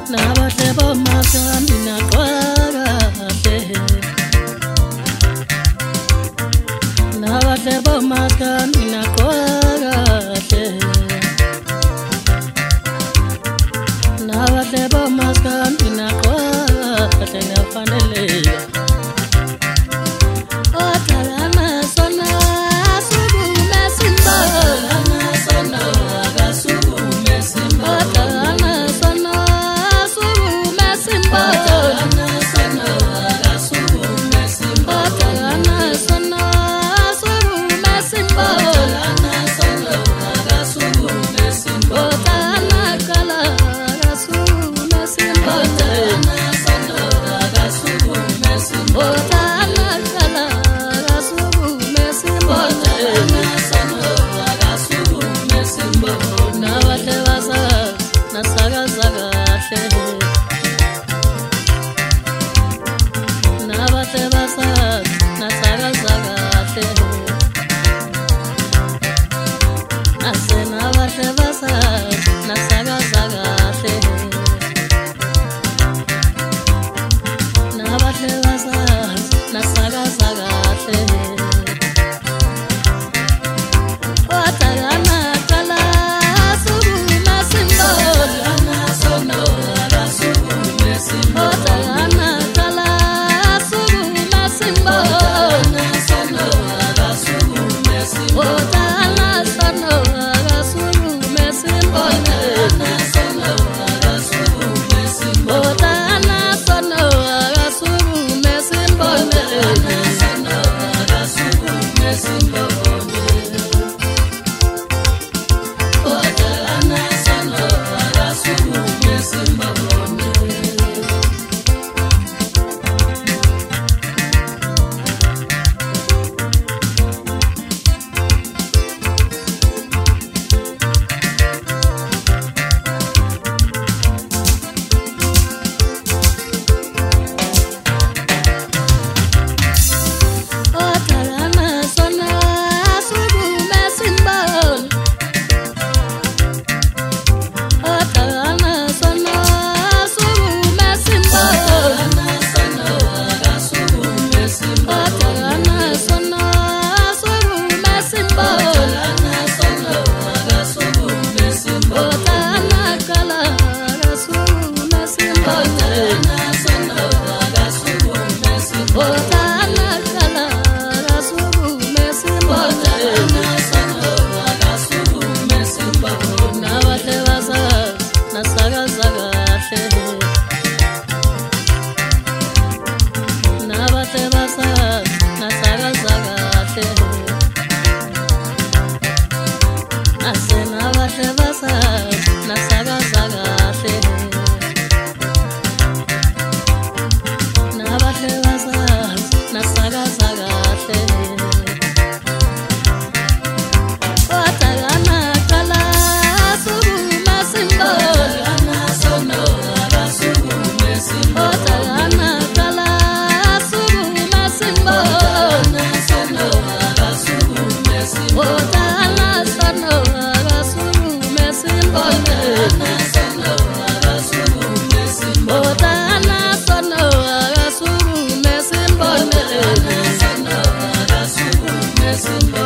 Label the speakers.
Speaker 1: Nabatebo makami nakwagate Nabatebo makami nakwagate Nabatebo makami nakwagate Nafanele Otarana sona subu mesimba Otarana sona agasubu mesimba Otarana sona subu mesimba Otarana sona agasubu mesimba Otarana sona subu mesimba Otarana sona agasubu mesimba Otarana kala agasubu mesimba Otarana sona agasubu mesimba Otarana kala agasubu mesimba Otarana sona agasubu mesimba Nabatewasa nasaga saga Nabatewasa nasaga saga Ase nabatewasa nasaga saga Nabatewasa nasaga saga Otarana kala subu mesimba Otarana sono agasubu mesimba Otarana kala subu mesimba Otarana sono agasubu mesimba Otarana sono agasubu mesimba Otarana sono agasubu mesimba Otarana sono agasubu mesimba Otarana sono agasubu mesimba Otarana sono agasubu mesimba Otarana sona subu mesimba Otarana sona subu mesimba Otarana sona agasubu mesimba Otarana sona subu mesimba Otarana sona agasubu mesimba Otarana kala agasubu mesimba Otarana sona agasubu mesimba Otarana kala agasubu mesimba Otarana sona agasubu mesimba Nabatewasa nasaga saga Nabatewasa nasaga saga Ase nabatewasa nasaga saga Nabatewasa nasaga saga Otarana kala subu mesimba Otarana sono agasubu mesimba Otarana kala subu mesimba Otarana sono agasubu mesimba Otarana sono agasubu mesimba Otarana sono agasubu mesimba Otarana sono agasubu mesimba Otarana sono agasubu mesimba